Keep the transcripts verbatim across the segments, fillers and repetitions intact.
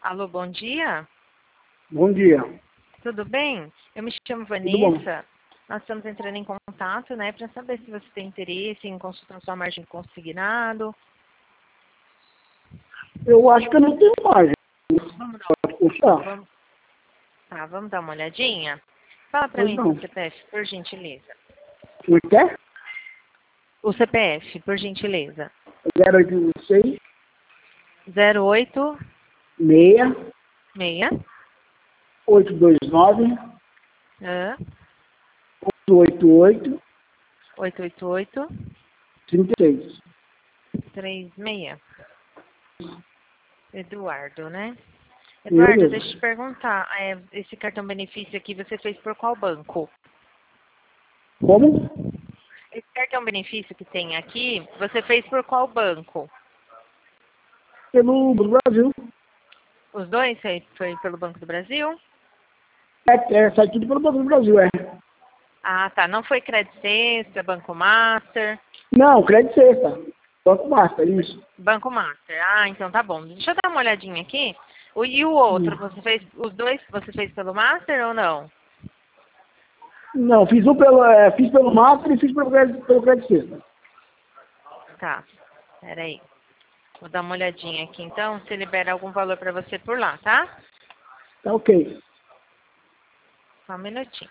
Alô, bom dia. Bom dia. Tudo bem? Eu me chamo Tudo bom? Vanessa. Nós estamos entrando em contato, né, para saber se você tem interesse em consultar sua margem consignado. Eu acho que eu não tenho margem. Vamos dar, Pode confiar. vamos, tá, vamos dar uma olhadinha? Fala para Pois mim seu não. C P F, por gentileza. Como é que é? O C P F, por gentileza. zero oito seis, zero oito seis, seis oito dois nove, ah, oito oito oito oito oito oito seis. três seis. Eduardo, né? Eu Eduardo, deixa eu te mesmo. perguntar, é, esse cartão benefício aqui você fez por qual banco? Como? Esse cartão benefício que tem aqui, você fez por qual banco? Pelo Brasil. Os dois foi, foi pelo Banco do Brasil? É, é, sai tudo pelo Banco do Brasil, é. Ah, tá. Não foi Credit Sexta, Banco Master? Não, crédito sexta. Banco Master, isso. Banco Master. Ah, então tá bom. Deixa eu dar uma olhadinha aqui. O, e o outro, Hum. você fez, os dois você fez pelo Master ou não? Não, fiz um pelo, é, fiz pelo Master e fiz pelo crédito, pelo crédito sexta. Tá. Peraí. Vou dar uma olhadinha aqui então, se libera algum valor pra você por lá, tá? Tá ok. Só um minutinho.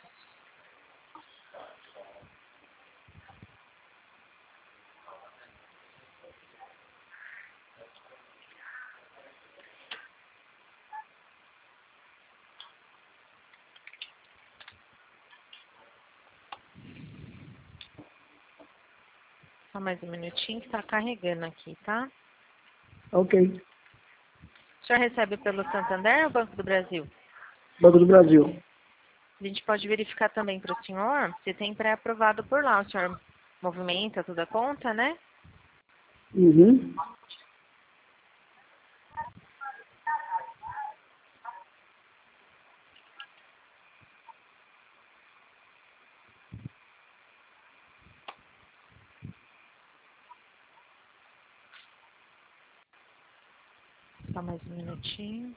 Só mais um minutinho que tá carregando aqui, tá? Tá ok. O senhor recebe pelo Santander ou Banco do Brasil? Banco do Brasil. A gente pode verificar também para o senhor se tem pré-aprovado por lá. O senhor movimenta toda a conta, né? Uhum. Só mais um minutinho.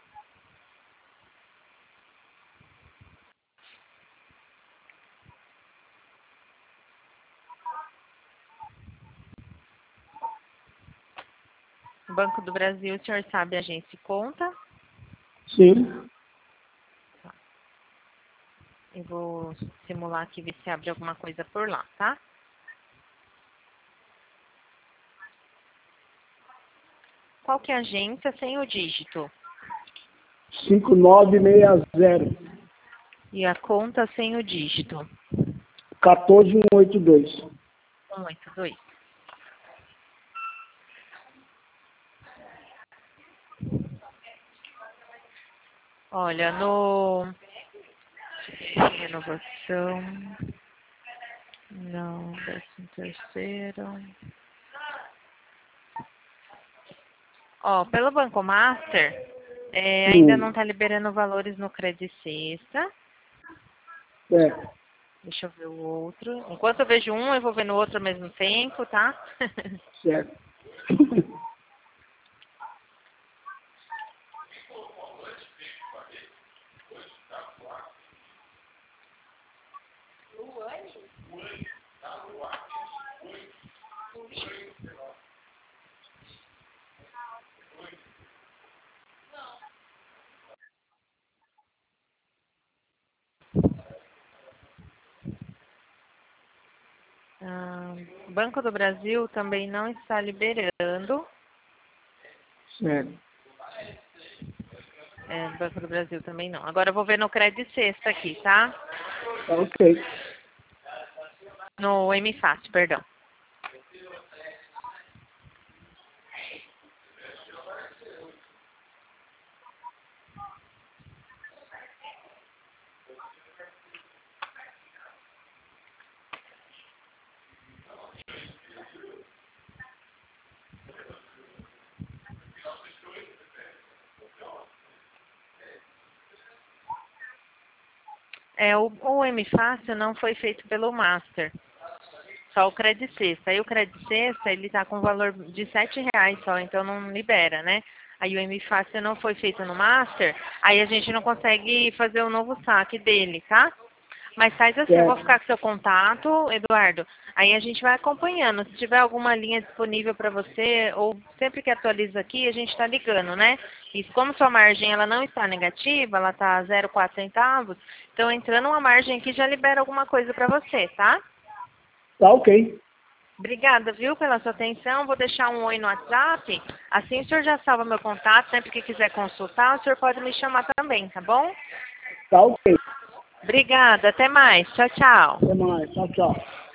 O Banco do Brasil, o senhor sabe a agência e conta? Sim. Eu vou simular aqui, ver se abre alguma coisa por lá, tá? Qual que é a agência sem o dígito? cinco nove seis zero. E a conta sem o dígito? um quatro um oito dois. um oito dois. Olha, no... Renovação... Não, décimo terceiro... Ó, pelo Banco Master, é, ainda não Hum. está liberando valores no Credit Sexta. É. Deixa eu ver o outro. Enquanto eu vejo um, eu vou ver no outro ao mesmo tempo, tá? Certo. Ah, Banco do Brasil também não está liberando. Certo. É, Banco do Brasil também não. Agora eu vou ver no Credit Sexta aqui, tá? Tá ok. No M Fácil, perdão. É, o, o M Fácil não foi feito pelo Master. só o Credit Sexta. Aí o Credit Sexta, ele tá com valor de sete reais só, então não libera, né? Aí o M Fácil não foi feito no Master, aí a gente não consegue fazer o novo saque dele, tá? Mas faz assim, eu vou Certo. ficar com seu contato, Eduardo. Aí a gente vai acompanhando. Se tiver alguma linha disponível para você, ou sempre que atualiza aqui, a gente está ligando, né? E como sua margem ela não está negativa, ela está zero vírgula quatro centavos, então entrando uma margem aqui já libera alguma coisa para você, tá? Tá ok. Obrigada, viu, pela sua atenção. Vou deixar um oi no WhatsApp. Assim o senhor já salva meu contato. Sempre que quiser consultar, o senhor pode me chamar também, tá bom? Tá ok. Obrigada, até mais. Tchau, tchau. Até mais. Tchau, tchau.